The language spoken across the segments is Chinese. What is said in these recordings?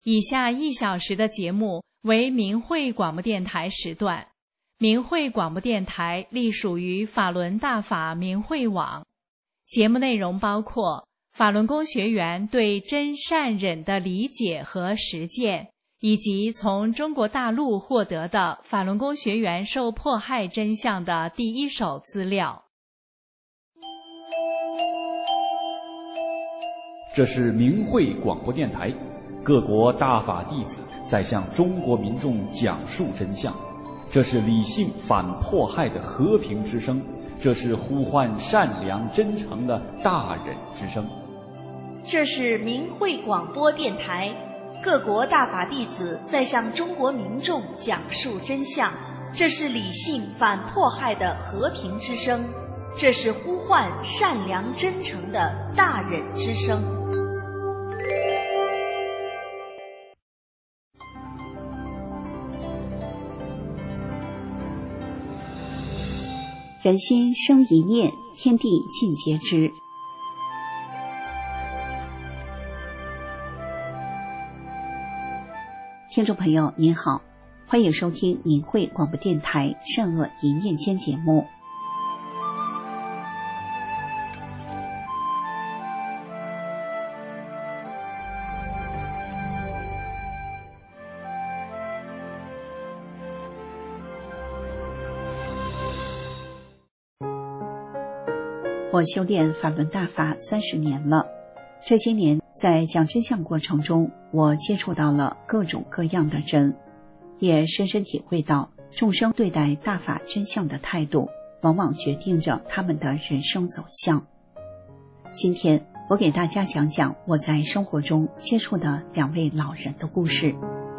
以下1小时的节目为明慧广播电台时段。明慧广播电台隶属于法轮大法明慧网，节目内容包括法轮功学员对真善忍的理解和实践，以及从中国大陆获得的法轮功学员受迫害真相的第一手资料。 这是明慧广播电台，各国大法弟子在向中国民众讲述真相。这是理性反迫害的和平之声，这是呼唤善良真诚的大忍之声。 这是明慧广播电台，各国大法弟子在向中国民众讲述真相，这是理性反迫害的和平之声，这是呼唤善良真诚的大忍之声。 人心生一念，天地尽皆知。听众朋友您好，欢迎收听明慧广播电台善恶一念间节目。我修炼法轮大法30年了，这些年在讲真相过程中，我接触到了各种各样的人，也深深体会到众生对待大法真相的态度，往往决定着他们的人生走向。今天我给大家讲讲我在生活中接触的2位老人的故事。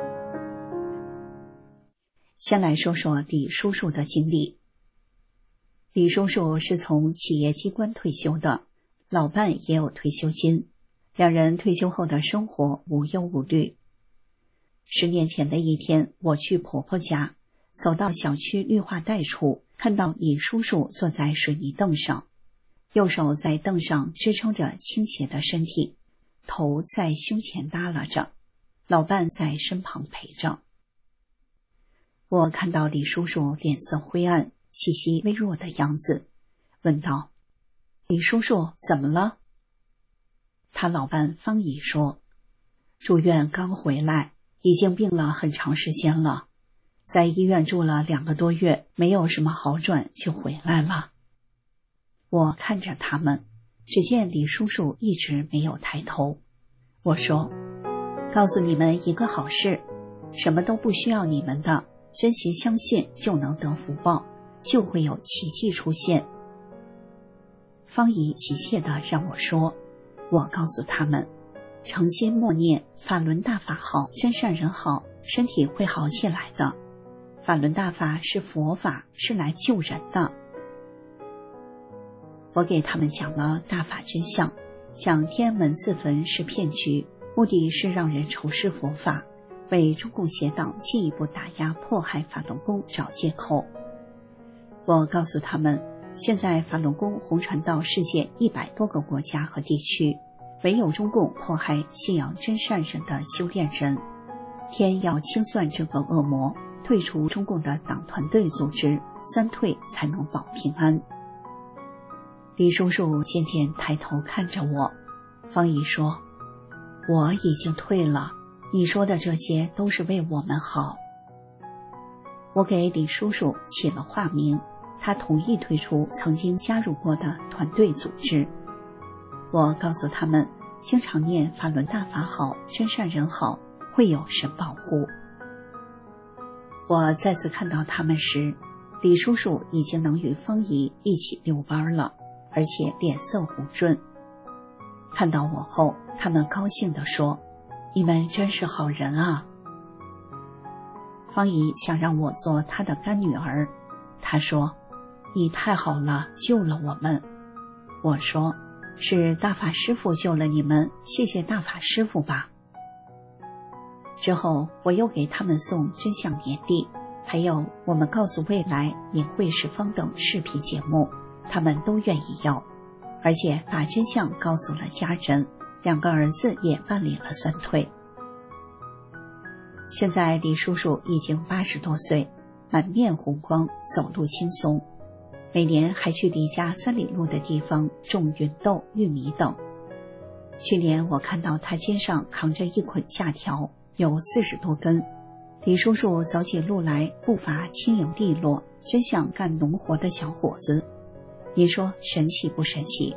先来说说李叔叔的经历。李叔叔是从企业机关退休的，老伴也有退休金，2人退休后的生活无忧无虑。10年前的一天，我去婆婆家，走到小区绿化带处，看到李叔叔坐在水泥凳上，右手在凳上支撑着倾斜的身体，头在胸前耷拉着，老伴在身旁陪着。我看到李叔叔脸色灰暗，气息微弱的样子，问道：李叔叔怎么了？他老伴方姨说，住院刚回来，已经病了很长时间了，在医院住了2个多月，没有什么好转就回来了。我看着他们，只见李叔叔一直没有抬头。我说，告诉你们一个好事，什么都不需要你们的，真心相信就能得福报，就会有奇迹出现。方姨急切地让我说，我告诉他们，诚心默念法轮大法好，真善人好，身体会好起来的。法轮大法是佛法，是来救人的。我给他们讲了大法真相，讲天安门自焚是骗局，目的是让人仇视佛法，为中共邪党进一步打压迫害法轮功找借口。我告诉他们，现在法轮功红传到世界100多个国家和地区，唯有中共迫害信仰真善人的修炼人，天要清算这个恶魔，退出中共的党团队组织，3退才能保平安。李叔叔渐渐抬头看着我，方姨说，我已经退了，你说的这些都是为我们好。我给李叔叔起了化名，他同意退出曾经加入过的团队组织。我告诉他们，经常念法轮大法好，真善人好，会有神保护。我再次看到他们时，李叔叔已经能与方姨一起遛弯了，而且脸色红润。看到我后，他们高兴地说，你们真是好人啊。方姨想让我做她的干女儿，她说，你太好了，救了我们。我说，是大法师父救了你们，谢谢大法师父吧。之后我又给他们送真相年历，还有我们告诉未来、明慧十方等视频节目，他们都愿意要，而且把真相告诉了家人，2个儿子也办理了3退。 现在李叔叔已经80多岁，满面红光，走路轻松，每年还去离家3里路的地方种芸豆、玉米等。去年我看到他肩上扛着一捆架条，有40多根。李叔叔走起路来步伐轻盈利落，真像干农活的小伙子。您说神奇不神奇？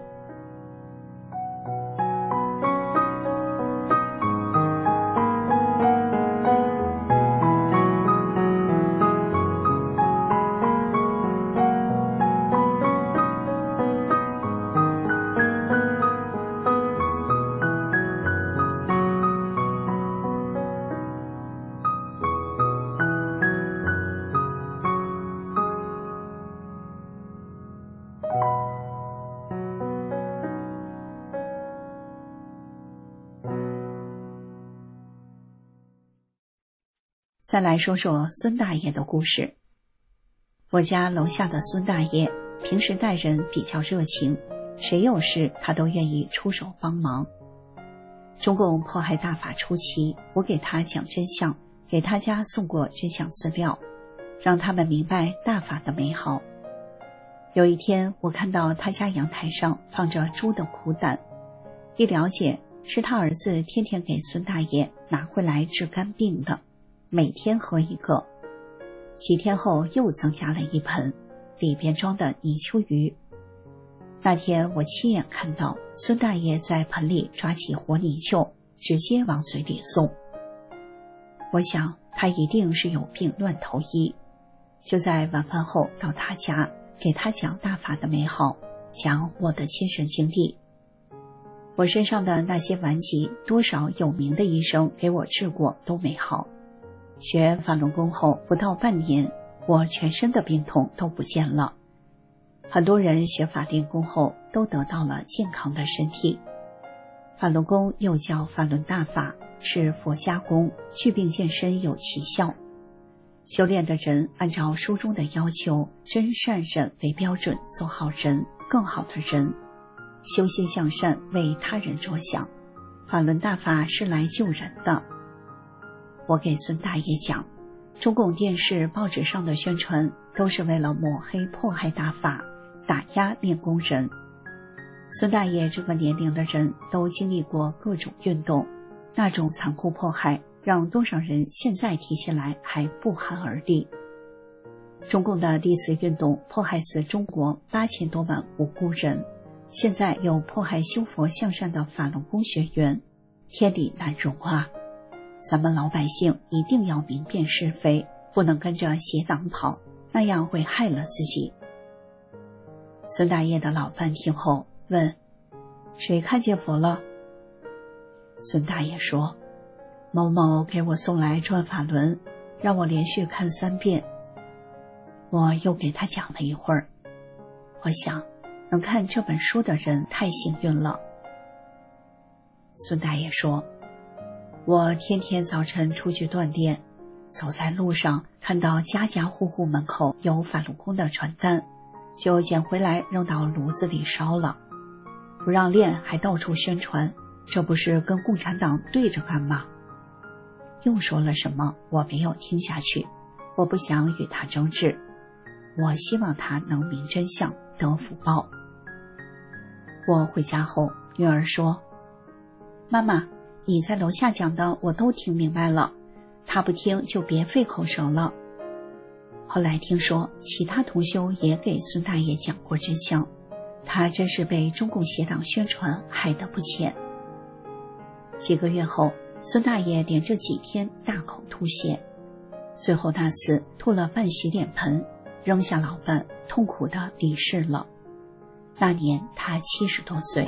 再来说说孙大爷的故事。我家楼下的孙大爷平时待人比较热情，谁有事他都愿意出手帮忙。中共迫害大法初期，我给他讲真相，给他家送过真相资料，让他们明白大法的美好。有一天我看到他家阳台上放着猪的苦胆，一了解是他儿子天天给孙大爷拿回来治肝病的，每天喝一个。几天后又增加了一盆，里边装的泥鳅鱼。那天我亲眼看到孙大爷在盆里抓起活泥鳅，直接往嘴里送。我想他一定是有病乱投医。就在晚饭后到他家，给他讲大法的美好，讲我的亲身经历。我身上的那些顽疾，多少有名的医生给我治过都没好。学法轮功后不到半年，我全身的病痛都不见了。很多人学法练功后都得到了健康的身体。法轮功又叫法轮大法，是佛家功，祛病健身有奇效。修炼的人按照书中的要求，真善忍为标准，做好人，更好的人，修心向善，为他人着想。法轮大法是来救人的。我给孙大爷讲，中共电视报纸上的宣传都是为了抹黑迫害大法，打压练功人。孙大爷这个年龄的人都经历过各种运动，那种残酷迫害让多少人现在提起来还不寒而栗。中共的历次运动迫害死中国8000多万无辜人，现在又迫害修佛向善的法轮功学员，天理难容啊！咱们老百姓一定要明辨是非，不能跟着邪党跑，那样会害了自己。孙大爷的老伴听后问，谁看见佛了？孙大爷说，某某给我送来转法轮，让我连续看3遍。我又给他讲了一会儿，我想能看这本书的人太幸运了。孙大爷说，我天天早晨出去锻炼，走在路上看到家家户户门口有法轮功的传单，就捡回来扔到炉子里烧了。不让练还到处宣传，这不是跟共产党对着干吗？又说了什么我没有听下去，我不想与他争执，我希望他能明真相，得福报。我回家后，女儿说，妈妈，你在楼下讲的我都听明白了，他不听就别费口舌了。后来听说其他同修也给孙大爷讲过真相，他真是被中共邪党宣传害得不浅。几个月后，孙大爷连着几天大口吐血，最后那次吐了半洗脸盆，扔下老伴，痛苦地离世了。那年他70多岁。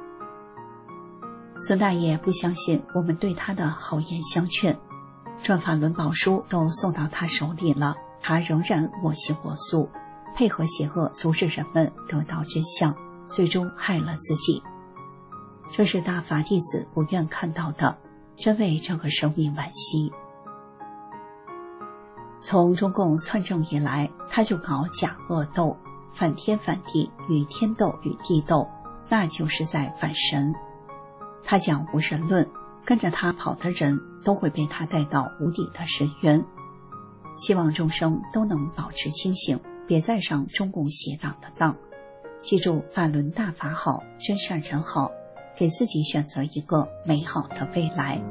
孙大爷不相信我们对他的好言相劝，转法轮宝书都送到他手里了，他仍然我行我素，配合邪恶阻止人们得到真相，最终害了自己。这是大法弟子不愿看到的，真为这个生命惋惜。从中共篡政以来，他就搞假恶斗，反天反地，与天斗与地斗，那就是在反神。他讲无神论， 跟着他跑的人都会被他带到无底的深渊。希望众生都能保持清醒，别再上中共邪党的当。记住，法轮大法好，真善人好，给自己选择一个美好的未来。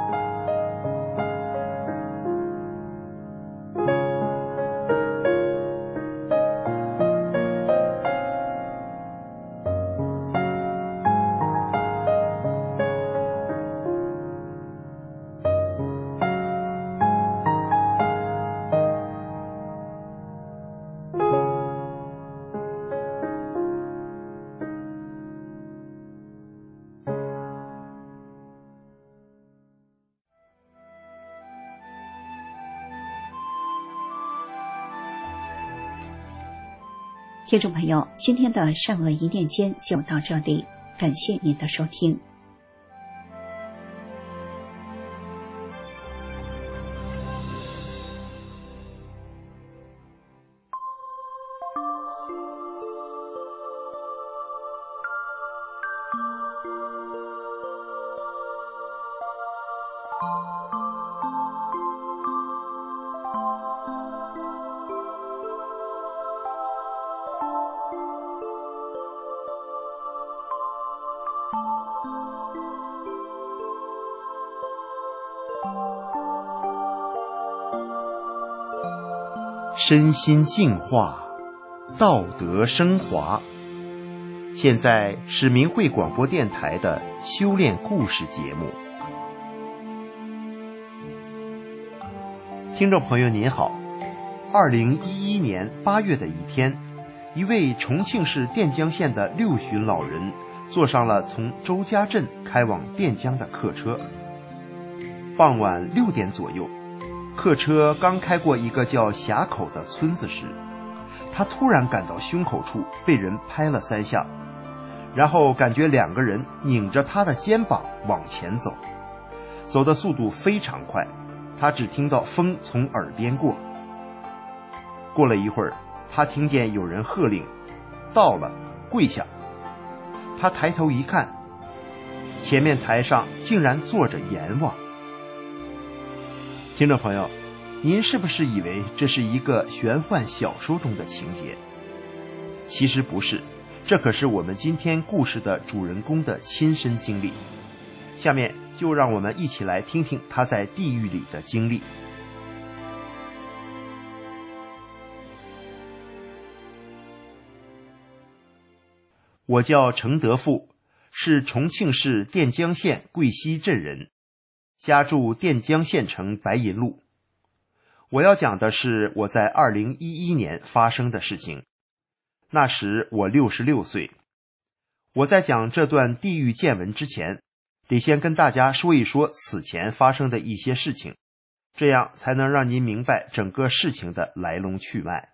听众朋友，今天的善恶一念间就到这里，感谢您的收听。 身心净化，道德升华。现在是明慧广播电台的修炼故事节目。听众朋友您好，2011年8月的一天，一位重庆市垫江县的6旬老人坐上了从周家镇开往垫江的客车。傍晚6点左右，客车刚开过一个叫峡口的村子时，他突然感到胸口处被人拍了3下，然后感觉2个人拧着他的肩膀往前走，走的速度非常快，他只听到风从耳边过。过了一会儿，他听见有人喝令：“到了，跪下。”他抬头一看，前面台上竟然坐着阎王。听众朋友，您是不是以为这是一个玄幻小说中的情节？其实不是，这可是我们今天故事的主人公的亲身经历。下面就让我们一起来听听他在地狱里的经历。我叫程德富，是重庆市垫江县桂溪镇人，家住垫江县城白银路。我要讲的是我在2011年发生的事情，那时我66岁。我在讲这段地狱见闻之前，得先跟大家说一说此前发生的一些事情，这样才能让您明白整个事情的来龙去脉。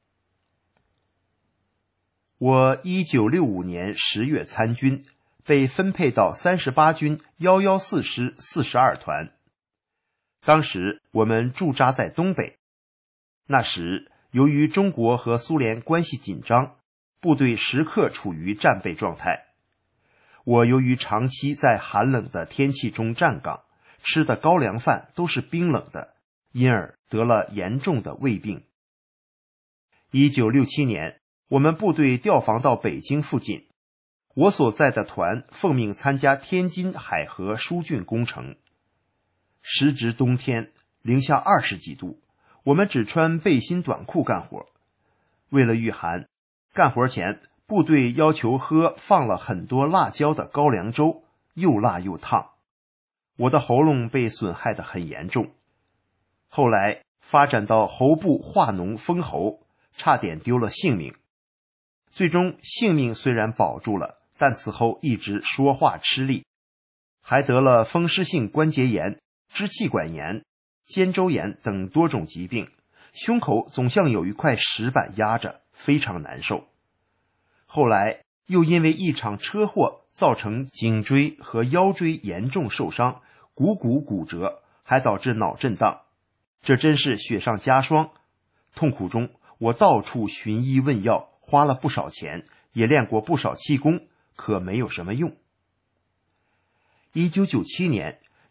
我1965年10月参军，被分配到38军114师42团。当时我们驻扎在东北，那时由于中国和苏联关系紧张，部队时刻处于战备状态。我由于长期在寒冷的天气中站岗，吃的高粱饭都是冰冷的，因而得了严重的胃病。1967年，我们部队调防到北京附近，我所在的团奉命参加天津海河疏浚工程。时值冬天，零下20几度，我们只穿背心短裤干活。为了御寒，干活前部队要求喝放了很多辣椒的高粱粥，又辣又烫。我的喉咙被损害得很严重，后来发展到喉部化脓封喉，差点丢了性命。最终性命虽然保住了，但此后一直说话吃力，还得了风湿性关节炎、支气管炎、肩周炎等多种疾病，胸口总像有一块石板压着，非常难受。后来又因为一场车祸造成颈椎和腰椎严重受伤，股骨骨折，还导致脑震荡，这真是雪上加霜。痛苦中，我到处寻医问药，花了不少钱，也练过不少气功，可没有什么用。1997年，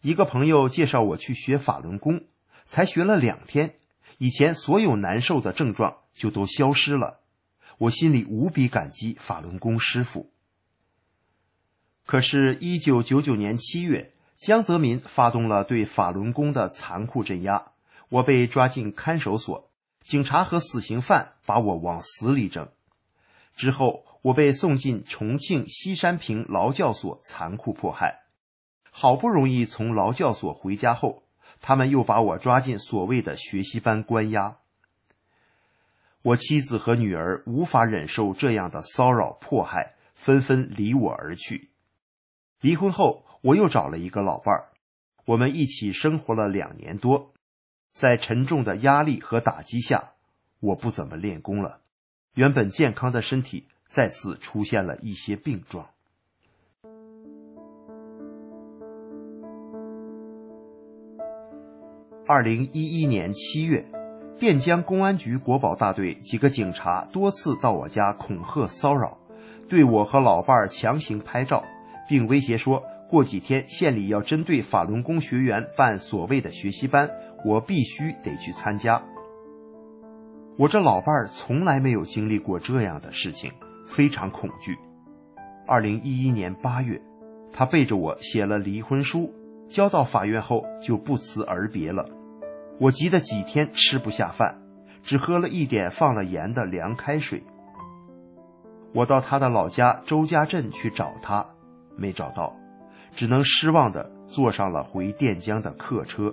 一个朋友介绍我去学法轮功，才学了2天，以前所有难受的症状就都消失了。我心里无比感激法轮功师傅。可是1999年7月，江泽民发动了对法轮功的残酷镇压，我被抓进看守所，警察和死刑犯把我往死里整。之后我被送进重庆西山坪劳教所残酷迫害，好不容易从劳教所回家后，他们又把我抓进所谓的学习班关押。我妻子和女儿无法忍受这样的骚扰迫害，纷纷离我而去。离婚后，我又找了一个老伴儿，我们一起生活了2年多。在沉重的压力和打击下，我不怎么练功了，原本健康的身体再次出现了一些病状。2011年7月，垫江公安局国保大队几个警察多次到我家恐吓骚扰，对我和老伴儿强行拍照，并威胁说过几天县里要针对法轮功学员办所谓的学习班，我必须得去参加。我这老伴儿从来没有经历过这样的事情，非常恐惧。2011年8月，他背着我写了离婚书，交到法院后就不辞而别了。我急得几天吃不下饭，只喝了一点放了盐的凉开水。我到他的老家周家镇去找他，没找到，只能失望地坐上了回垫江的客车。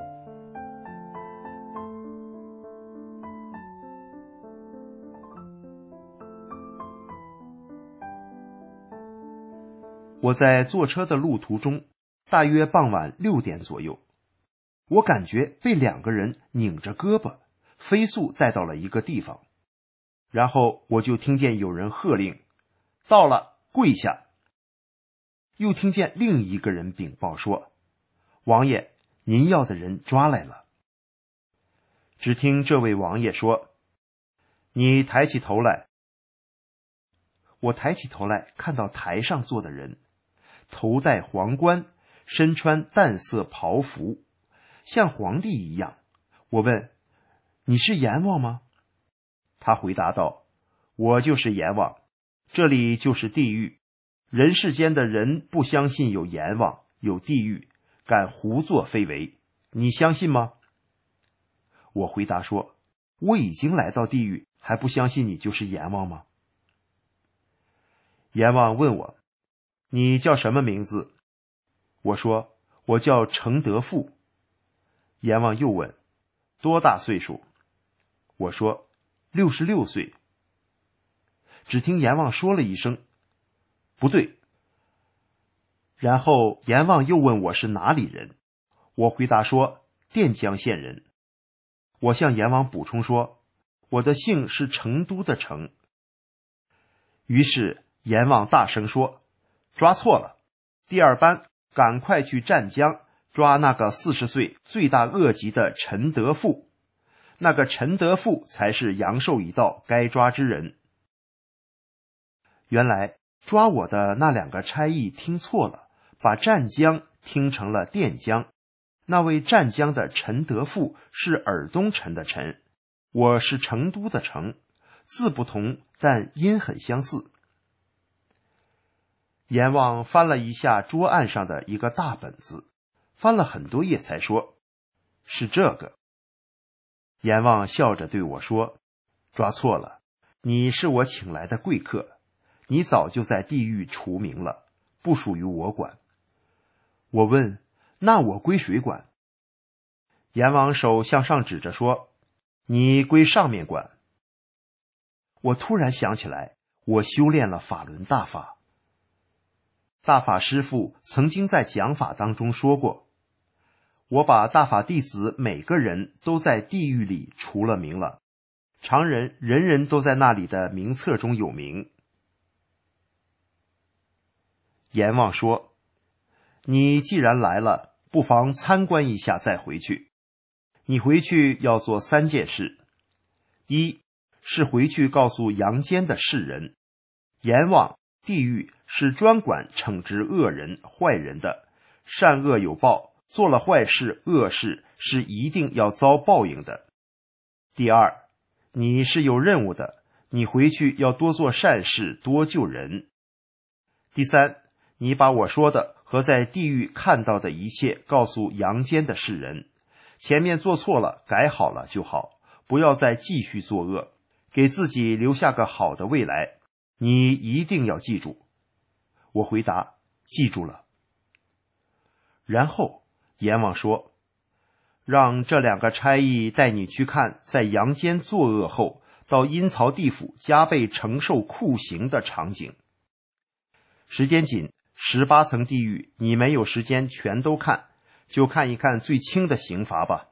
我在坐车的路途中，大约傍晚6点左右，我感觉被2个人拧着胳膊，飞速带到了一个地方。然后我就听见有人喝令，到了，跪下。又听见另一个人禀报说，王爷，您要的人抓来了。只听这位王爷说，你抬起头来。我抬起头来，看到台上坐的人，头戴皇冠，身穿淡色袍服，像皇帝一样。我问，你是阎王吗？他回答道，我就是阎王，这里就是地狱，人世间的人不相信有阎王有地狱，敢胡作非为，你相信吗？我回答说，我已经来到地狱，还不相信你就是阎王吗？阎王问我，你叫什么名字？我说，我叫程德富。阎王又问，多大岁数？我说，66岁。只听阎王说了一声，不对。然后阎王又问我是哪里人，我回答说，垫江县人。我向阎王补充说，我的姓是成都的成。于是阎王大声说，抓错了，第2班赶快去湛江抓那个40岁罪大恶极的陈德富，那个陈德富才是阳寿已到该抓之人。原来抓我的那2个差役听错了，把湛江听成了垫江。那位湛江的陈德富是尔东陈的陈，我是成都的成，字不同，但音很相似。阎王翻了一下桌案上的一个大本子，翻了很多页才说，是这个。阎王笑着对我说，抓错了，你是我请来的贵客，你早就在地狱除名了，不属于我管。我问，那我归谁管？阎王手向上指着说，你归上面管。我突然想起来，我修炼了法轮大法。大法师父曾经在讲法当中说过，我把大法弟子每个人都在地狱里除了名了，常人人人都在那里的名册中有名。阎王说，你既然来了，不妨参观一下再回去。你回去要做3件事，一是回去告诉阳间的世人，阎王、地狱是专管惩治恶人坏人的，善恶有报， 做了坏事恶事是一定要遭报应的。第二，你是有任务的，你回去要多做善事，多救人。第三，你把我说的和在地狱看到的一切告诉阳间的世人，前面做错了改好了就好，不要再继续作恶，给自己留下个好的未来，你一定要记住。我回答，记住了。然后阎王说，让这2个差役带你去看在阳间作恶后到阴曹地府加倍承受酷刑的场景。时间紧，18层地狱你没有时间全都看，就看一看最轻的刑罚吧。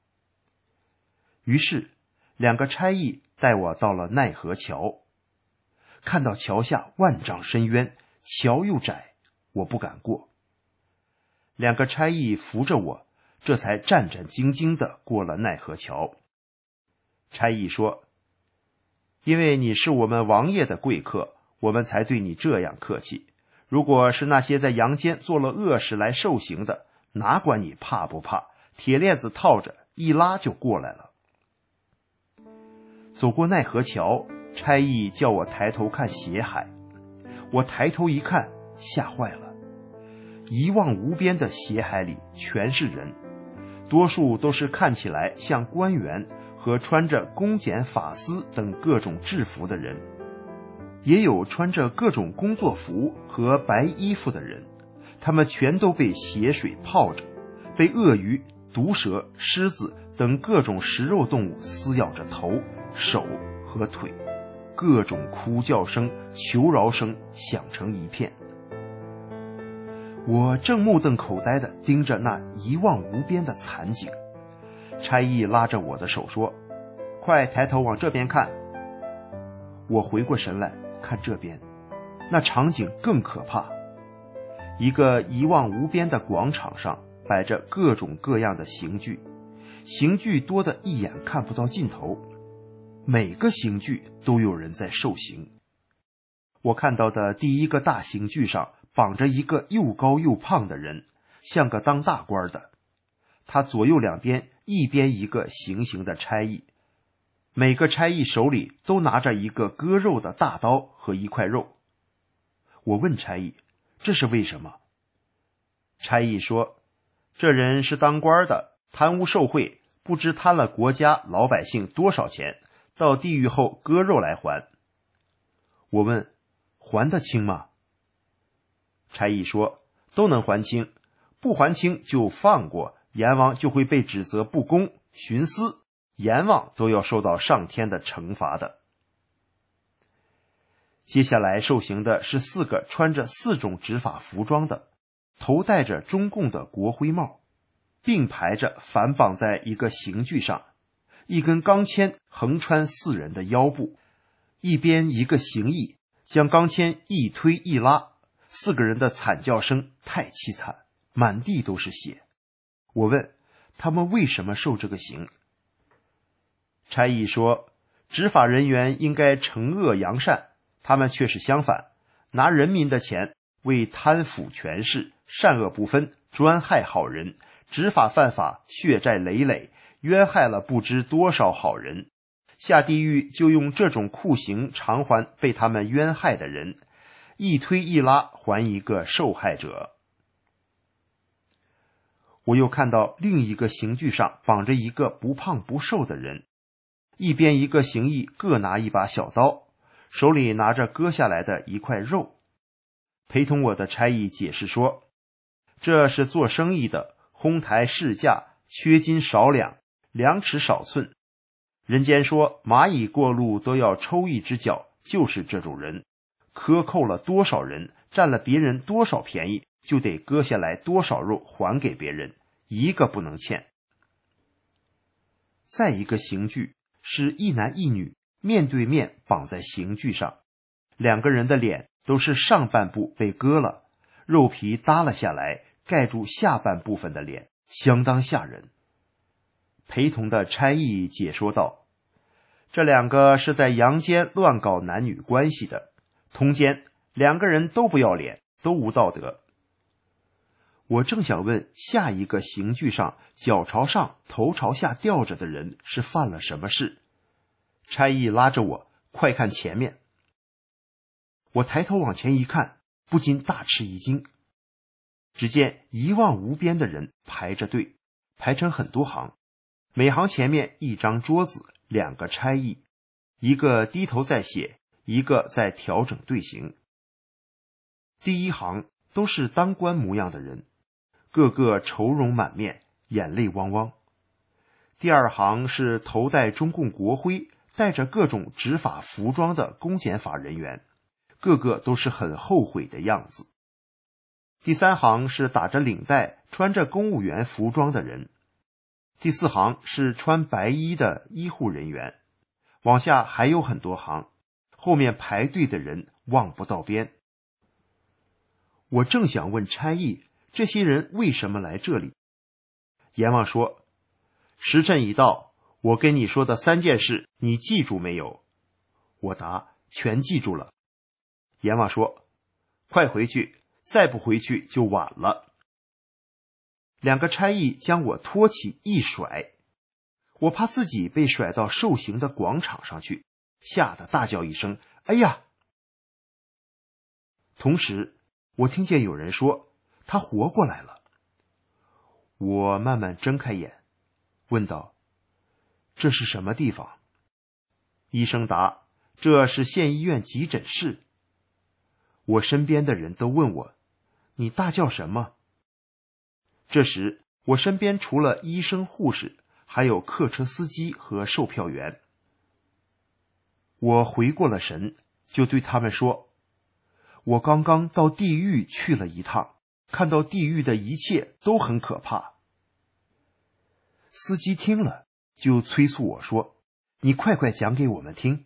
于是2个差役带我到了奈何桥，看到桥下万丈深渊，桥又窄，我不敢过。2个差役扶着我，这才战战兢兢地过了奈何桥。差役说，因为你是我们王爷的贵客，我们才对你这样客气，如果是那些在阳间做了恶事来受刑的，哪管你怕不怕，铁链子套着一拉就过来了。走过奈何桥，差役叫我抬头看血海，我抬头一看，吓坏了。一望无边的血海里全是人，多数都是看起来像官员和穿着公检法司等各种制服的人，也有穿着各种工作服和白衣服的人，他们全都被血水泡着，被鳄鱼、毒蛇、狮子等各种食肉动物撕咬着头、手和腿，各种哭叫声、求饶声响成一片。我正目瞪口呆地盯着那一望无边的惨景，差役拉着我的手说，快抬头往这边看。我回过神来看这边，那场景更可怕。一个一望无边的广场上摆着各种各样的刑具，刑具多得一眼看不到尽头，每个刑具都有人在受刑。我看到的第一个大刑具上绑着一个又高又胖的人，像个当大官的，他左右两边一边一个行刑的差役，每个差役手里都拿着一个割肉的大刀和一块肉。我问差役，这是为什么？差役说，这人是当官的，贪污受贿，不知贪了国家老百姓多少钱，到地狱后割肉来还。我问，还得清吗？差役说，都能还清，不还清就放过，阎王就会被指责不公，徇私，阎王都要受到上天的惩罚的。接下来受刑的是4个穿着4种执法服装的，头戴着中共的国徽帽，并排着反绑在一个刑具上，一根钢钎横穿4人的腰部，一边一个刑役将钢钎一推一拉，4个人的惨叫声太凄惨，满地都是血。我问他们为什么受这个刑？差役说，执法人员应该惩恶扬善，他们却是相反，拿人民的钱为贪腐权势，善恶不分，专害好人，执法犯法，血债累累，冤害了不知多少好人，下地狱就用这种酷刑偿还被他们冤害的人，一推一拉还一个受害者。我又看到另一个刑具上绑着一个不胖不瘦的人，一边一个刑役各拿一把小刀，手里拿着割下来的一块肉。陪同我的差役解释说，这是做生意的，哄抬市价，缺斤少两，量尺少寸。人间说蚂蚁过路都要抽一只脚，就是这种人，克扣了多少人，占了别人多少便宜，就得割下来多少肉还给别人，一个不能欠。再一个刑具是一男一女面对面绑在刑具上，2个人的脸都是上半部被割了，肉皮耷了下来，盖住下半部分的脸，相当吓人。陪同的差役解说道，这2个是在阳间乱搞男女关系的，通奸，2个人都不要脸，都无道德。 我正想问下一个刑具上脚朝上头朝下吊着的人是犯了什么事，差役拉着我，快看前面。我抬头往前一看，不禁大吃一惊。只见一望无边的人排着队，排成很多行，每行前面一张桌子，2个差役，一个低头在写，一个在调整队形。第一行都是当官模样的人，个个愁容满面，眼泪汪汪。第二行是头戴中共国徽，带着各种执法服装的公检法人员，个个都是很后悔的样子。第三行是打着领带，穿着公务员服装的人。第四行是穿白衣的医护人员，往下还有很多行，后面排队的人望不到边。我正想问差役，这些人为什么来这里？阎王说，时辰已到，我跟你说的3件事，你记住没有？我答，全记住了。阎王说，快回去，再不回去就晚了。2个差役将我拖起一甩，我怕自己被甩到受刑的广场上去，吓得大叫一声，哎呀！同时我听见有人说，他活过来了。我慢慢睁开眼，问道，这是什么地方？医生答，这是县医院急诊室。我身边的人都问我，你大叫什么？这时我身边除了医生护士，还有客车司机和售票员。我回过了神，就对他们说，我刚刚到地狱去了一趟，看到地狱的一切都很可怕。司机听了就催促我说，你快快讲给我们听。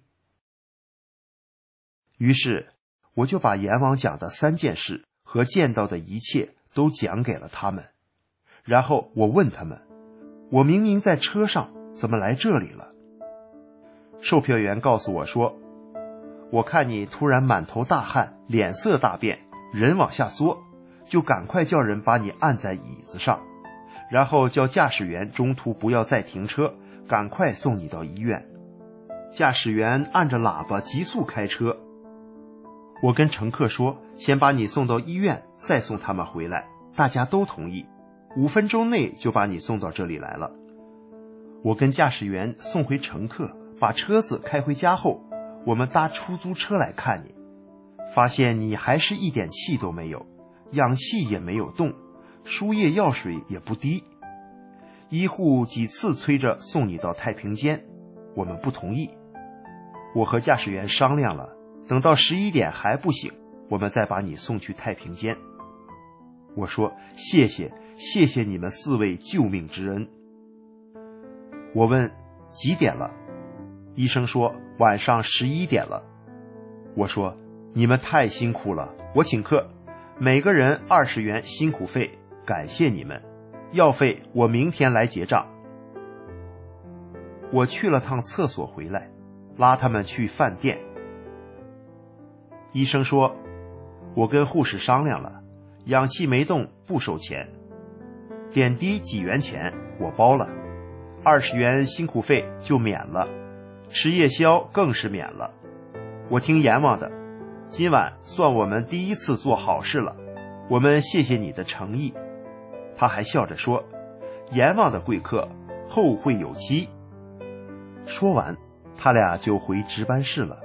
于是我就把阎王讲的3件事和见到的一切都讲给了他们。然后我问他们，我明明在车上，怎么来这里了？售票员告诉我说，我看你突然满头大汗，脸色大变，人往下缩，就赶快叫人把你按在椅子上，然后叫驾驶员中途不要再停车，赶快送你到医院。驾驶员按着喇叭急速开车。我跟乘客说，先把你送到医院，再送他们回来，大家都同意，5分钟内就把你送到这里来了。我跟驾驶员送回乘客，把车子开回家后，我们搭出租车来看你，发现你还是一点气都没有，氧气也没有动，输液药水也不滴。医护几次催着送你到太平间，我们不同意。我和驾驶员商量了，等到11点还不醒，我们再把你送去太平间。我说，谢谢你们4位救命之恩。我问，几点了？医生说，晚上11点了。我说，你们太辛苦了，我请客，每个人20元辛苦费，感谢你们，药费我明天来结账。我去了趟厕所回来，拉他们去饭店。医生说，我跟护士商量了，氧气没动不收钱，点滴几元钱我包了，20元辛苦费就免了，吃夜宵更是免了。我听阎王的，今晚算我们第1次做好事了，我们谢谢你的诚意。他还笑着说，阎王的贵客后会有期。说完他俩就回值班室了。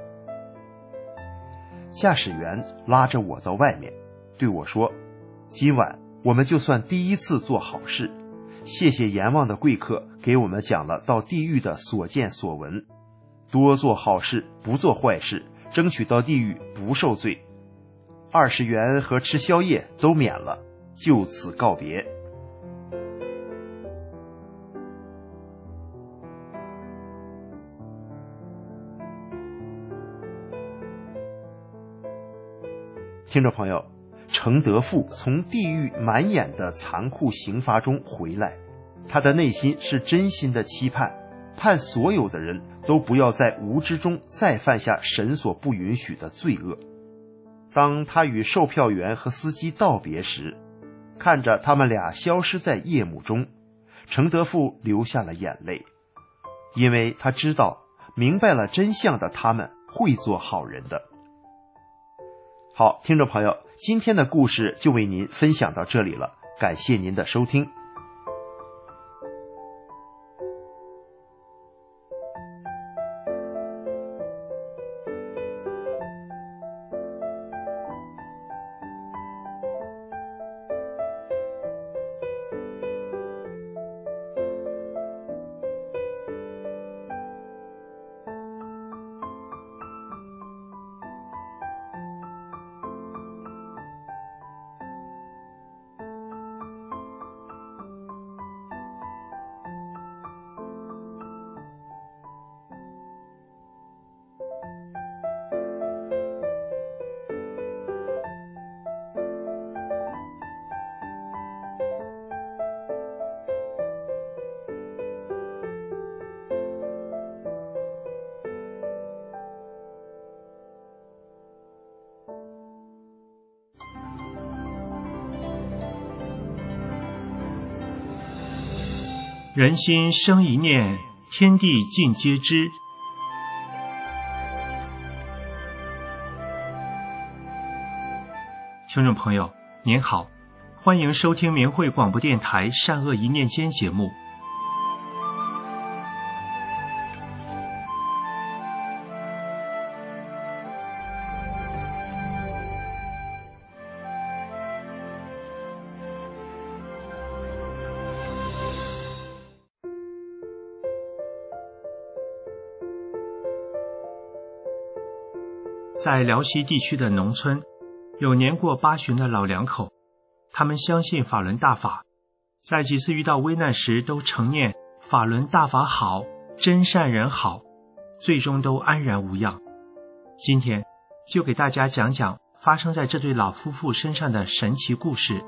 驾驶员拉着我到外面对我说，今晚我们就算第1次做好事，谢谢阎王的贵客给我们讲了到地狱的所见所闻，多做好事不做坏事，争取到地狱不受罪，20元和吃宵夜都免了，就此告别。听众朋友，程德富从地狱满眼的残酷刑罚中回来，他的内心是真心的期盼所有的人都不要在无知中再犯下神所不允许的罪恶。当他与售票员和司机道别时， 看着他们俩消失在夜幕中，程德富流下了眼泪，因为他知道明白了真相的他们会做好人的。好，听众朋友，今天的故事就为您分享到这里了，感谢您的收听。 人心生一念，天地尽皆知。听众朋友您好，欢迎收听明慧广播电台善恶一念间节目。在辽西地区的农村，有年过80的老两口，他们相信法轮大法，在几次遇到危难时都承念法轮大法好，真善人好，最终都安然无恙。今天就给大家讲讲发生在这对老夫妇身上的神奇故事。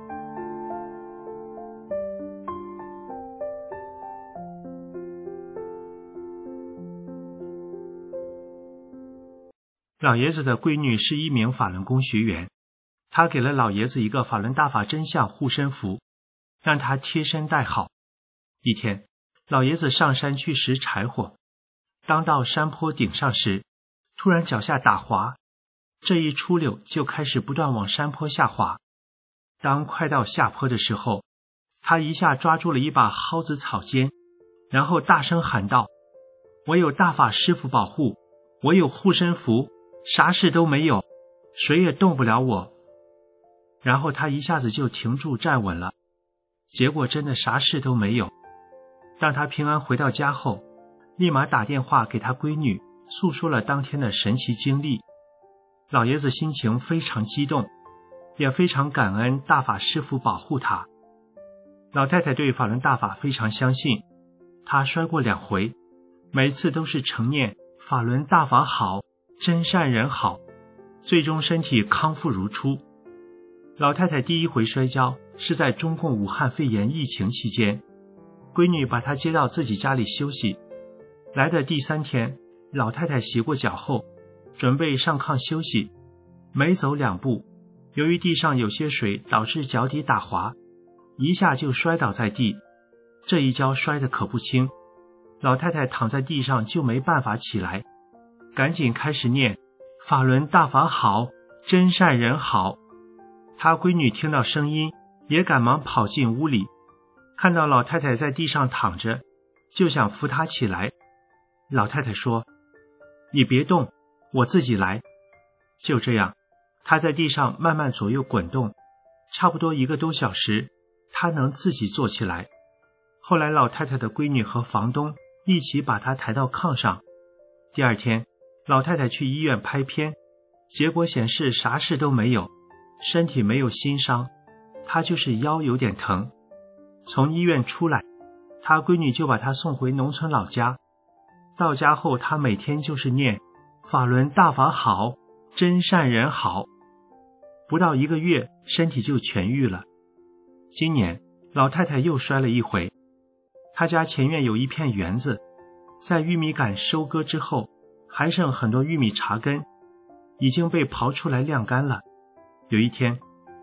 老爷子的闺女是一名法轮功学员，她给了老爷子一个法轮大法真相护身符，让他贴身戴好。一天，老爷子上山去拾柴火，当到山坡顶上时，突然脚下打滑，这一出溜就开始不断往山坡下滑。当快到下坡的时候，他一下抓住了一把蒿子草尖，然后大声喊道：“我有大法师父保护，我有护身符，啥事都没有，谁也动不了我。”然后他一下子就停住站稳了，结果真的啥事都没有。当他平安回到家后，立马打电话给他闺女，诉说了当天的神奇经历。老爷子心情非常激动，也非常感恩大法师父保护他。老太太对法轮大法非常相信，她摔过2回，每次都是承念法轮大法好，真善人好，最终身体康复如初。老太太第1回摔跤是在中共武汉肺炎疫情期间，闺女把她接到自己家里休息。来的第3天，老太太洗过脚后，准备上炕休息，没走2步，由于地上有些水导致脚底打滑，一下就摔倒在地。这一跤摔得可不轻，老太太躺在地上就没办法起来，赶紧开始念法轮大法好，真善人好。她闺女听到声音，也赶忙跑进屋里，看到老太太在地上躺着，就想扶她起来。老太太说：“你别动，我自己来。”就这样，她在地上慢慢左右滚动，差不多1个多小时，她能自己坐起来。后来老太太的闺女和房东一起把她抬到炕上。第2天，老太太去医院拍片，结果显示啥事都没有，身体没有新伤，她就是腰有点疼。从医院出来，她闺女就把她送回农村老家。到家后，她每天就是念法轮大法好，真善人好。不到1个月，身体就痊愈了。今年老太太又摔了1回，她家前院有一片园子，在玉米杆收割之后，还剩很多玉米茬根，已经被刨出来晾干了。有一天，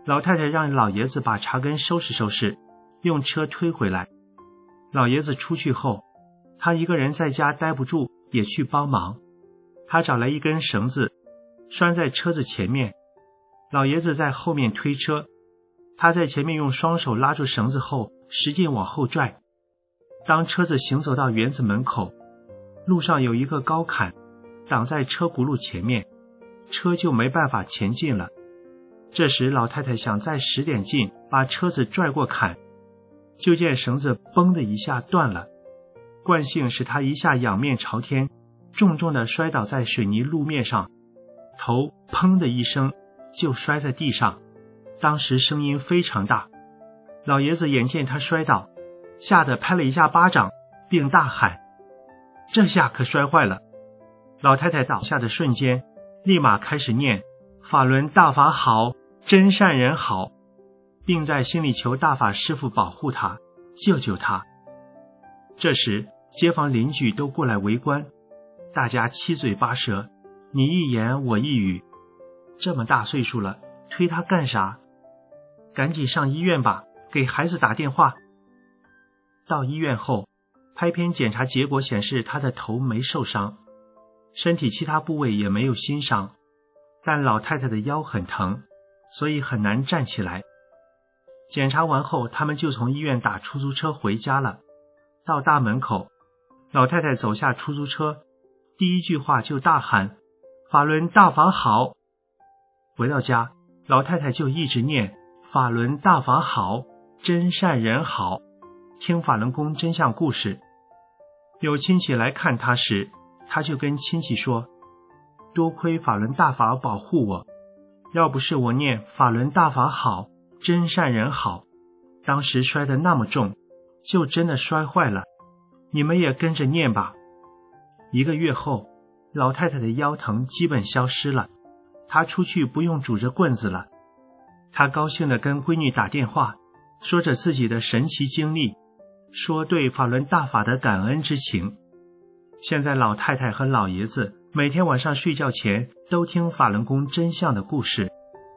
老太太让老爷子把茶根收拾收拾，用车推回来。老爷子出去后，他一个人在家待不住，也去帮忙。他找来一根绳子，拴在车子前面，老爷子在后面推车，他在前面用双手拉住绳子后，使劲往后拽。当车子行走到园子门口，路上有一个高坎，挡在车轱辘前面，车就没办法前进了。这时老太太想再使点劲，把车子拽过坎，就见绳子嘣的一下断了。惯性使她一下仰面朝天，重重地摔倒在水泥路面上，头砰的一声就摔在地上，当时声音非常大。老爷子眼见她摔倒，吓得拍了一下巴掌，并大喊：这下可摔坏了。老太太倒下的瞬间，立马开始念法轮大法好，真善人好，并在心里求大法师父保护她，救救她。这时街坊邻居都过来围观，大家七嘴八舌，你一言我一语。这么大岁数了，推她干啥？赶紧上医院吧，给孩子打电话。到医院后，拍片检查结果显示她的头没受伤，身体其他部位也没有新伤，但老太太的腰很疼，所以很难站起来。检查完后，他们就从医院打出租车回家了。到大门口，老太太走下出租车，第一句话就大喊法轮大法好。回到家，老太太就一直念法轮大法好，真善人好，听法轮功真相故事。有亲戚来看她时，她就跟亲戚说，多亏法轮大法保护我，要不是我念法轮大法好，真善人好，当时摔得那么重，就真的摔坏了。你们也跟着念吧。1个月后，老太太的腰疼基本消失了，她出去不用拄着棍子了。她高兴地跟闺女打电话，说着自己的神奇经历，说对法轮大法的感恩之情。现在老太太和老爷子每天晚上睡觉前都听法轮功真相的故事。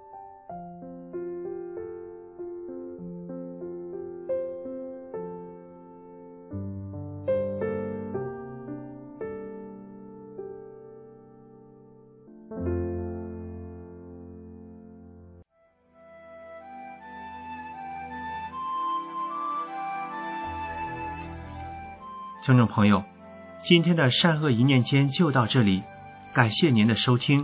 听众朋友，今天的善恶一念间就到这里，感谢您的收听。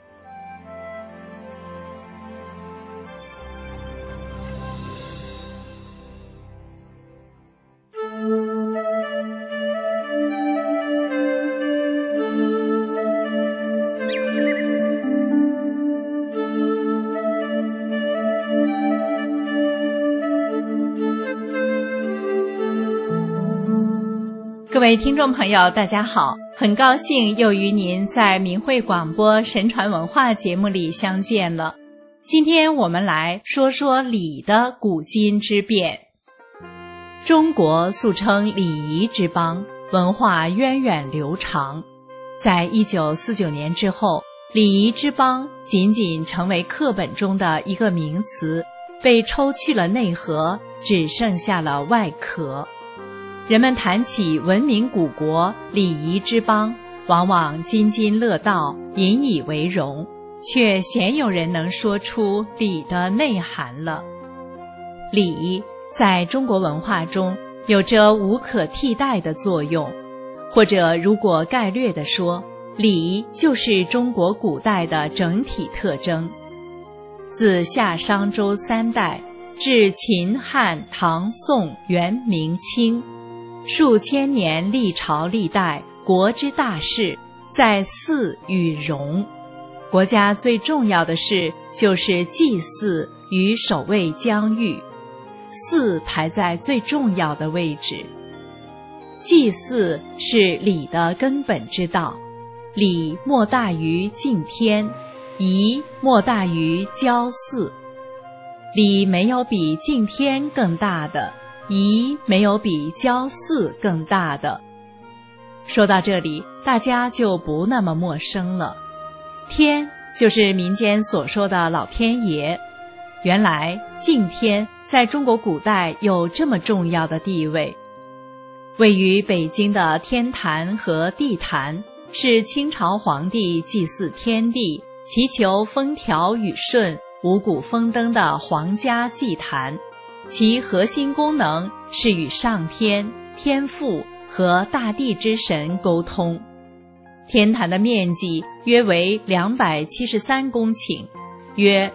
各位听众朋友，大家好，很高兴又与您在明慧广播神传文化节目里相见了。今天我们来说说礼的古今之变。中国素称礼仪之邦，文化源远流长。在1949年之后，礼仪之邦仅仅成为课本中的一个名词，被抽去了内核，只剩下了外壳。人们谈起文明古国、礼仪之邦，往往津津乐道，引以为荣，却鲜有人能说出礼的内涵了。礼在中国文化中有着无可替代的作用，或者如果概略地说，礼就是中国古代的整体特征。自夏商周3代至秦汉唐宋元明清，数千年历朝历代，国之大事在祀与戎。国家最重要的事就是祭祀与守卫疆域，祀排在最重要的位置。祭祀是礼的根本之道，礼莫大于敬天，仪莫大于交祀。礼没有比敬天更大的，仪没有比交祀更大的。说到这里，大家就不那么陌生了。天就是民间所说的老天爷， 原来敬天在中国古代有这么重要的地位。位于北京的天坛和地坛是清朝皇帝祭祀天地、祈求风调雨顺、五谷丰登的皇家祭坛，其核心功能是与上天、天父和大地之神沟通。天坛的面积约为273公顷，约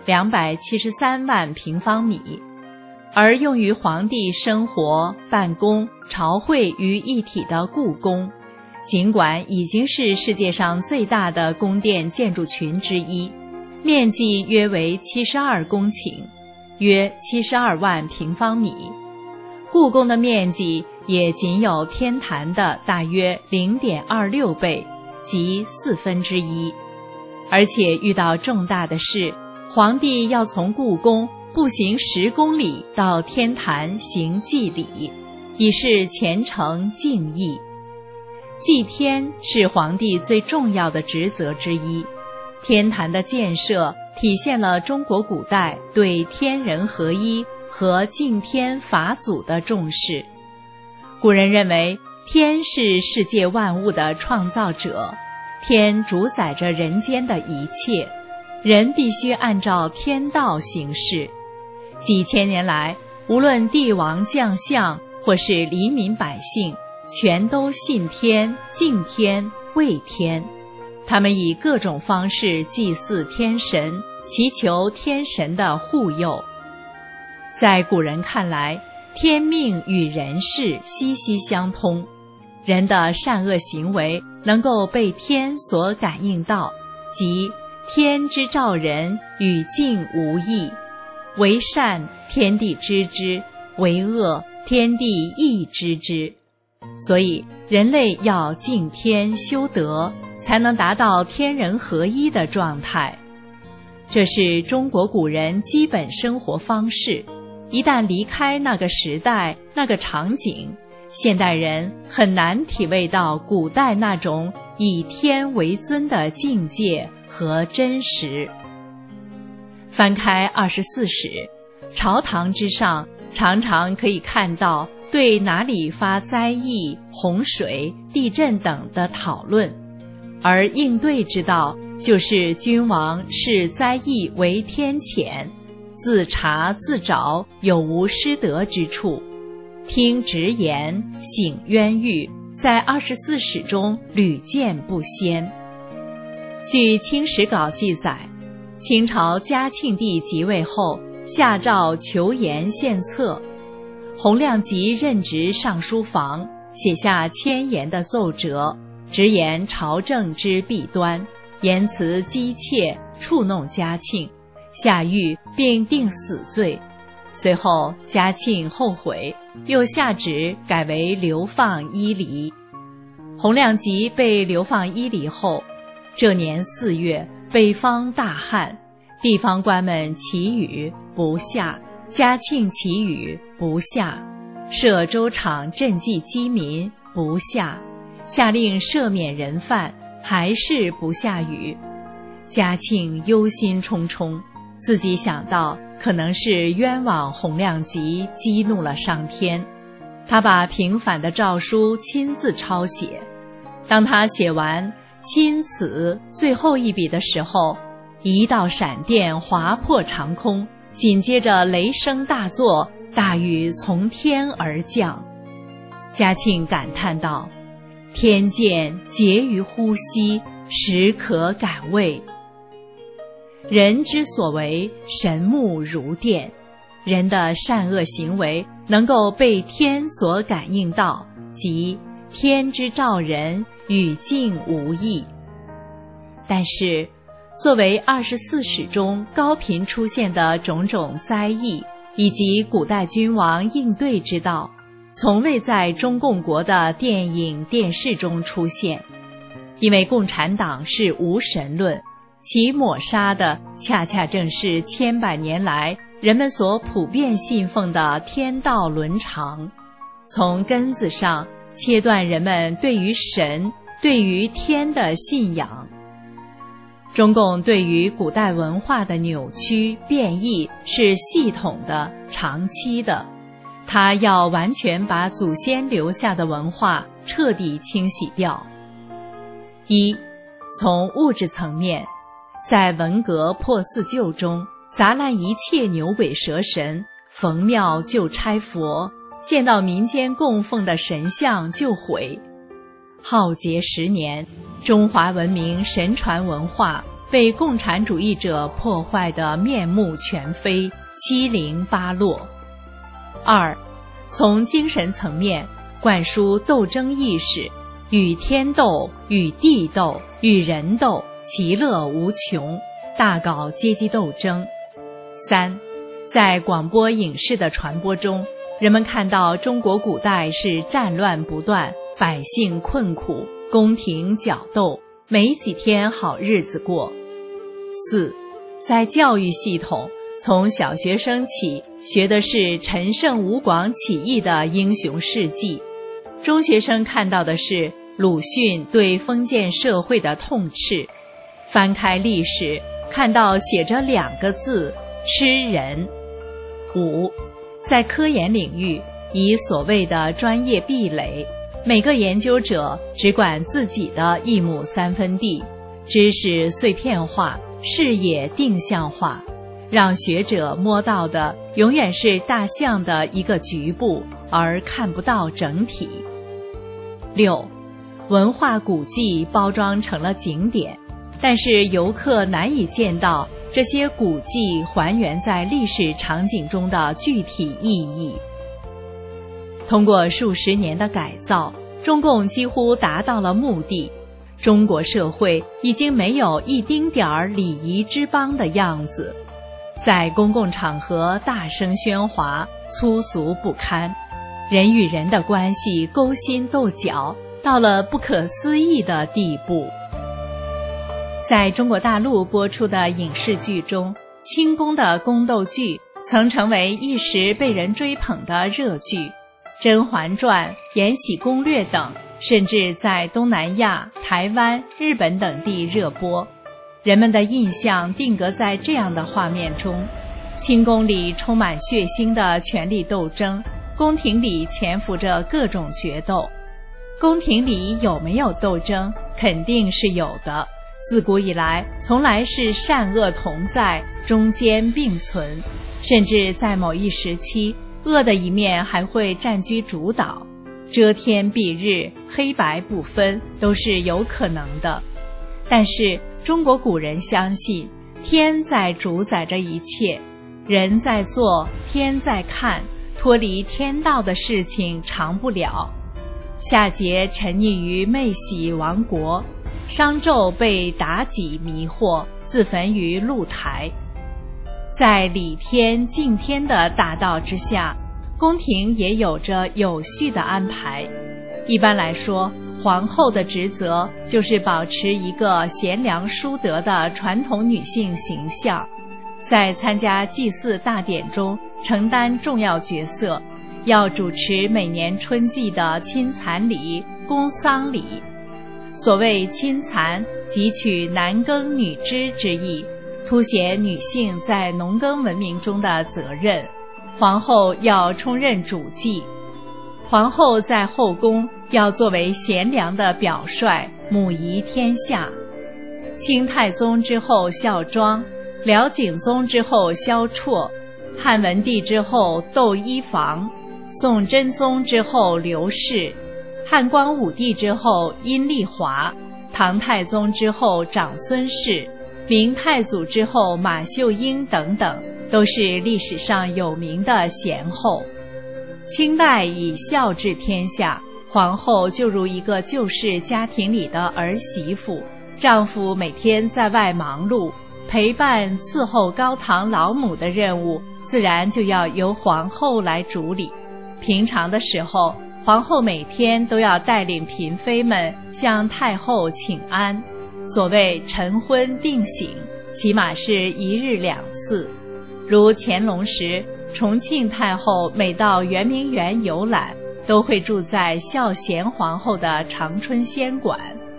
273万平方米，而用于皇帝生活、办公、朝会于一体的故宫，尽管已经是世界上最大的宫殿建筑群之一，面积约为72公顷，约72万平方米。故宫的面积也仅有天坛的大约 0.26 倍，即1/4。而且遇到重大的事，皇帝要从故宫步行10公里到天坛行祭礼，以示虔诚敬意。祭天是皇帝最重要的职责之一，天坛的建设体现了中国古代对天人合一和敬天法祖的重视。古人认为天是世界万物的创造者，天主宰着人间的一切，人必须按照天道行事。几千年来，无论帝王将相或是黎民百姓，全都信天、敬天、畏天。他们以各种方式祭祀天神，祈求天神的护佑。在古人看来，天命与人事息息相通，人的善恶行为能够被天所感应到，即天之照人，与敬无异。为善，天地知之；为恶，天地亦知之。所以人类要敬天修德，才能达到天人合一的状态。这是中国古人基本生活方式，一旦离开那个时代、那个场景，现代人很难体味到古代那种以天为尊的境界和真实。翻开24史，朝堂之上常常可以看到对哪里发灾疫、洪水、地震等的讨论，而应对之道就是君王视灾疫为天谴，自查自找有无失德之处，听直言，省冤狱，在24史中屡见不鲜。据《清史稿》记载，清朝嘉庆帝即位后，下诏求严献策，洪亮吉任职尚书房，写下千言的奏折，直言朝政之弊端，言辞激切，触弄嘉庆，下狱并定死罪。随后嘉庆后悔，又下旨改为流放伊犁。洪亮吉被流放伊犁后，这年4月，北方大旱，地方官们祈雨不下，嘉庆祈雨不下，设粥厂赈济饥民不下，下令赦免人犯，还是不下雨。嘉庆忧心忡忡，自己想到可能是冤枉洪亮吉，激怒了上天。他把平反的诏书亲自抄写。当他写完钦此最后一笔的时候，一道闪电划破长空，紧接着雷声大作，大雨从天而降。嘉庆感叹道：天见结于呼吸，实可感畏。人之所为，神目如电，人的善恶行为能够被天所感应到，即天之照人，与敬无异。但是作为24史中高频出现的种种灾异，以及古代君王应对之道，从未在中共国的电影电视中出现。因为共产党是无神论，其抹杀的恰恰正是千百年来人们所普遍信奉的天道伦常，从根子上切断人们对于神、对于天的信仰。 中共对于古代文化的扭曲变异是系统的、长期的，它要完全把祖先留下的文化彻底清洗掉。一，从物质层面，在文革破四旧中，砸烂一切牛鬼蛇神，逢庙就拆佛，见到民间供奉的神像就毁。浩劫10年，中华文明神传文化被共产主义者破坏得面目全非，七零八落。二，从精神层面灌输斗争意识，与天斗，与地斗，与人斗，其乐无穷，大搞阶级斗争。三，在广播影视的传播中，人们看到中国古代是战乱不断，百姓困苦，宫廷角斗，没几天好日子过。四，在教育系统，从小学生起学的是陈胜吴广起义的英雄事迹，中学生看到的是鲁迅对封建社会的痛斥，翻开历史看到写着2个字：吃人。五，在科研领域，以所谓的专业壁垒，每个研究者只管自己的1亩3分地，知识碎片化，视野定向化，让学者摸到的永远是大象的一个局部，而看不到整体。六，文化古迹包装成了景点，但是游客难以见到这些古迹还原在历史场景中的具体意义。通过数十年的改造，中共几乎达到了目的。中国社会已经没有一丁点儿礼仪之邦的样子，在公共场合大声喧哗，粗俗不堪，人与人的关系勾心斗角，到了不可思议的地步。在中国大陆播出的影视剧中，清宫的宫斗剧曾成为一时被人追捧的热剧，《甄嬛传》《延禧攻略》等甚至在东南亚、台湾、日本等地热播。人们的印象定格在这样的画面中：清宫里充满血腥的权力斗争，宫廷里潜伏着各种决斗。宫廷里有没有斗争？肯定是有的。自古以来，从来是善恶同在，中间并存，甚至在某一时期，恶的一面还会占据主导。遮天蔽日，黑白不分，都是有可能的。但是中国古人相信，天在主宰着一切，人在做，天在看，脱离天道的事情长不了。夏桀沉溺于媚喜亡国，商纣被妲己迷惑，自焚于露台。在理天敬天的大道之下，宫廷也有着有序的安排。一般来说，皇后的职责就是保持一个贤良淑德的传统女性形象，在参加祭祀大典中承担重要角色，要主持每年春季的亲蚕礼、公丧礼。所谓亲蚕，即取男耕女织之意，凸显女性在农耕文明中的责任。皇后要充任主祭，皇后在后宫要作为贤良的表率，母仪天下。清太宗之后孝庄，辽景宗之后萧绰，汉文帝之后窦漪房，宋真宗之后刘氏，汉光武帝之后阴丽华，唐太宗之后长孙氏，明太祖之后马秀英等等，都是历史上有名的贤后。清代以孝治天下，皇后就如一个旧式家庭里的儿媳妇，丈夫每天在外忙碌，陪伴伺候高堂老母的任务自然就要由皇后来主理。平常的时候，皇后每天都要带领嫔妃们向太后请安，所谓晨昏定省，起码是1日2次。如乾隆时，重庆太后每到圆明园游览，都会住在孝贤皇后的长春仙馆。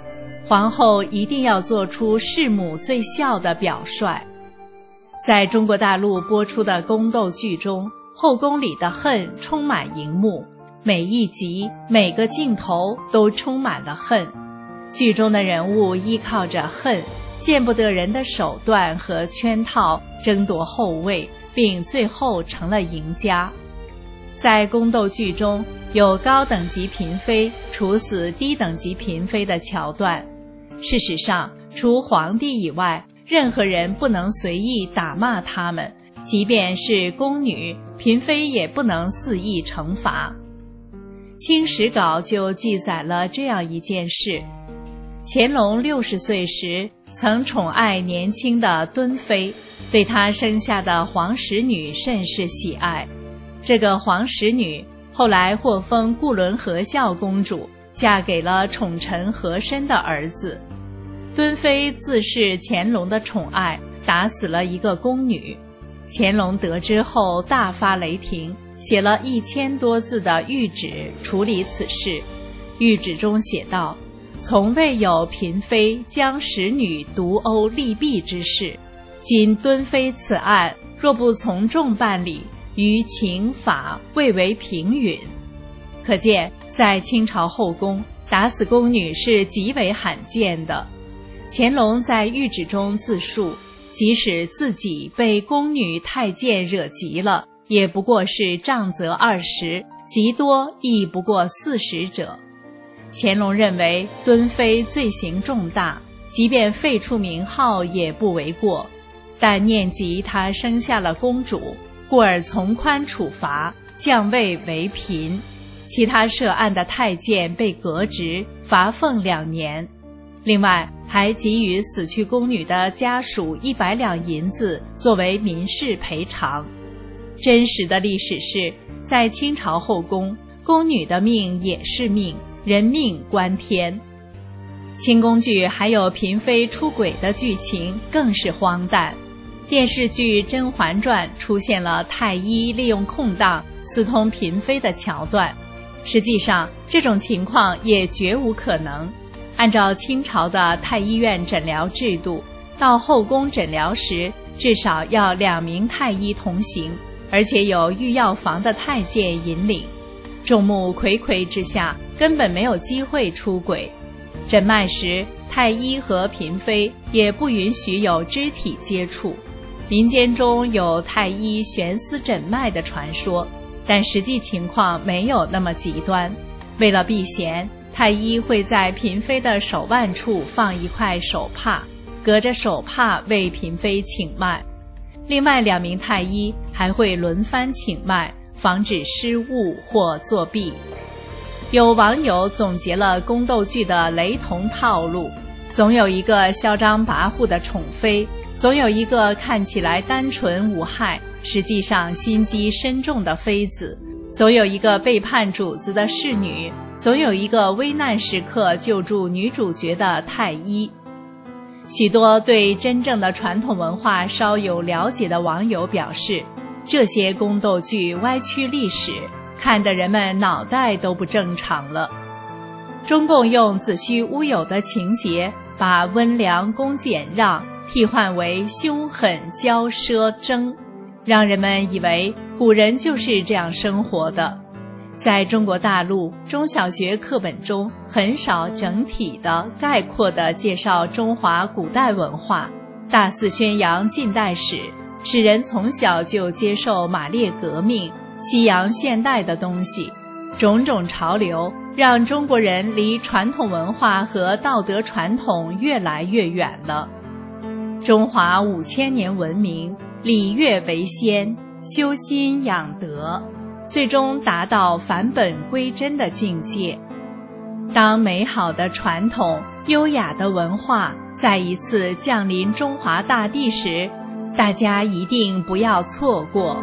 皇后一定要做出弑母最孝的表率。在中国大陆播出的宫斗剧中，后宫里的恨充满荧幕，每一集每个镜头都充满了恨。剧中的人物依靠着恨，见不得人的手段和圈套争夺后位，并最后成了赢家。在宫斗剧中，有高等级嫔妃处死低等级嫔妃的桥段。事实上，除皇帝以外，任何人不能随意打骂他们，即便是宫女，嫔妃也不能肆意惩罚。《清史稿》就记载了这样一件事：乾隆60岁时，曾宠爱年轻的敦妃，对她生下的皇室女甚是喜爱。这个皇室女后来获封固伦和孝公主，嫁给了宠臣和珅的儿子。敦妃自恃乾隆的宠爱，打死了一个宫女。乾隆得知后大发雷霆，写了1000多字的谕旨处理此事。谕旨中写道：从未有嫔妃将使女毒殴利弊之事，今敦妃此案，若不从重办理，于情法未为平允。可见在清朝后宫，打死宫女是极为罕见的。乾隆在谕旨中自述，即使自己被宫女太监惹急了，也不过是杖责20，极多亦不过40者。乾隆认为敦妃罪行重大，即便废除名号也不为过，但念及她生下了公主，故而从宽处罚，降位为嫔。其他涉案的太监被革职，罚俸2年。另外，还给予死去宫女的家属100两银子作为民事赔偿。真实的历史是，在清朝后宫，宫女的命也是命，人命关天。清宫剧还有嫔妃出轨的剧情，更是荒诞。电视剧《甄嬛传》出现了太医利用空档私通嫔妃的桥段，实际上这种情况也绝无可能。按照清朝的太医院诊疗制度，到后宫诊疗时至少要2名太医同行，而且有御药房的太监引领。众目睽睽之下，根本没有机会出轨。诊脉时，太医和嫔妃也不允许有肢体接触。民间中有太医悬丝诊脉的传说，但实际情况没有那么极端。为了避嫌，太医会在嫔妃的手腕处放一块手帕，隔着手帕为嫔妃请脉。另外2名太医还会轮番请脉，防止失误或作弊。有网友总结了宫斗剧的雷同套路：总有一个嚣张跋扈的宠妃，总有一个看起来单纯无害，实际上心机深重的妃子，总有一个背叛主子的侍女，总有一个危难时刻救助女主角的太医。许多对真正的传统文化稍有了解的网友表示，这些宫斗剧歪曲历史，看得人们脑袋都不正常了。中共用子虚乌有的情节，把温良恭俭让替换为凶狠骄奢争，让人们以为古人就是这样生活的。在中国大陆，中小学课本中很少整体的、概括的介绍中华古代文化，大肆宣扬近代史，使人从小就接受马列革命、西洋现代的东西。种种潮流让中国人离传统文化和道德传统越来越远了。中华5000年文明，礼乐为先，修心养德，最终达到返本归真的境界。当美好的传统、优雅的文化再一次降临中华大地时，大家一定不要错过。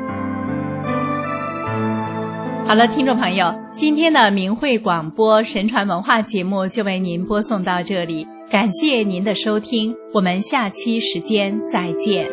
好了，听众朋友，今天的明慧广播神传文化节目就为您播送到这里，感谢您的收听，我们下期时间再见。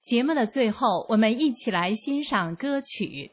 节目的最后，我们一起来欣赏歌曲。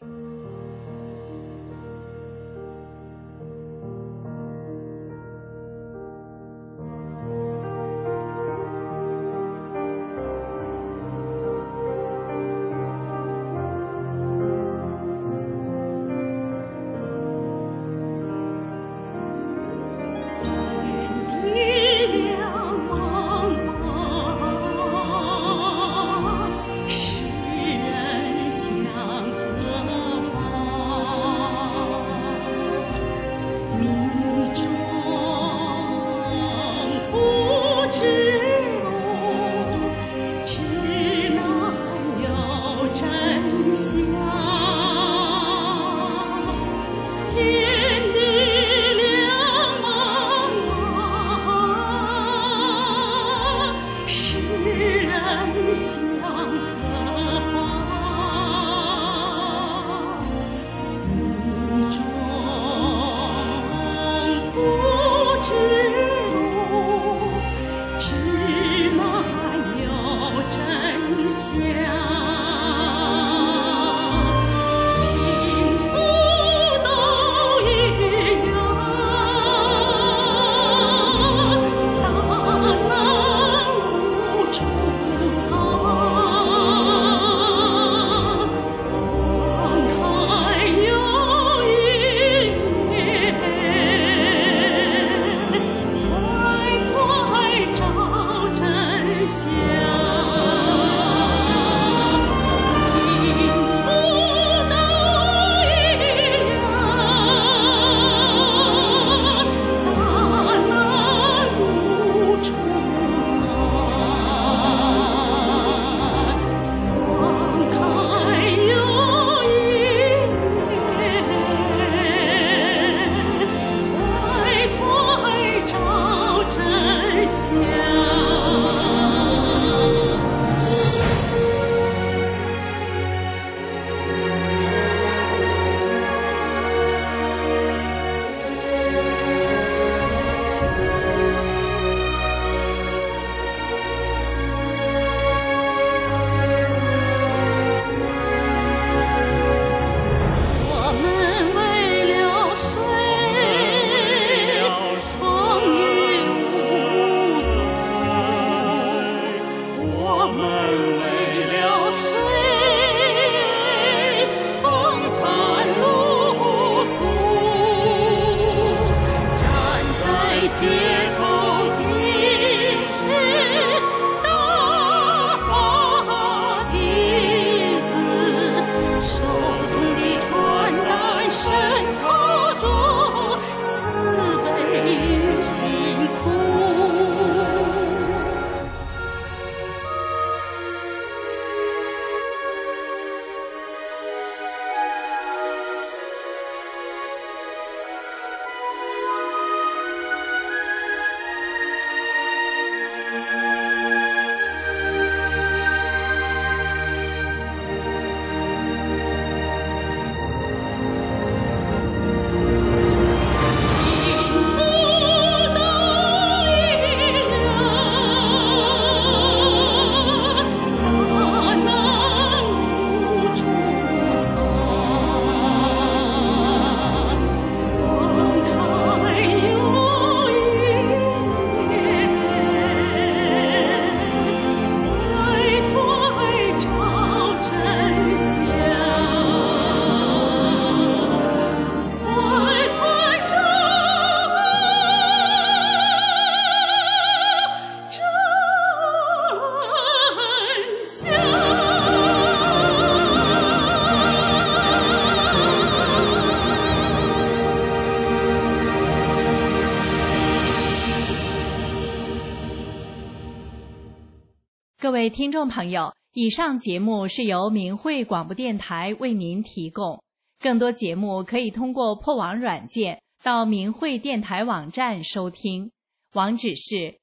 各位听众朋友，以上节目是由明慧广播电台为您提供。更多节目可以通过破网软件到明慧电台网站收听，网址是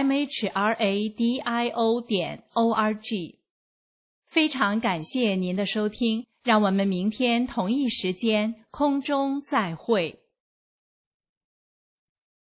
mhradio.org。非常感谢您的收听，让我们明天同一时间空中再会。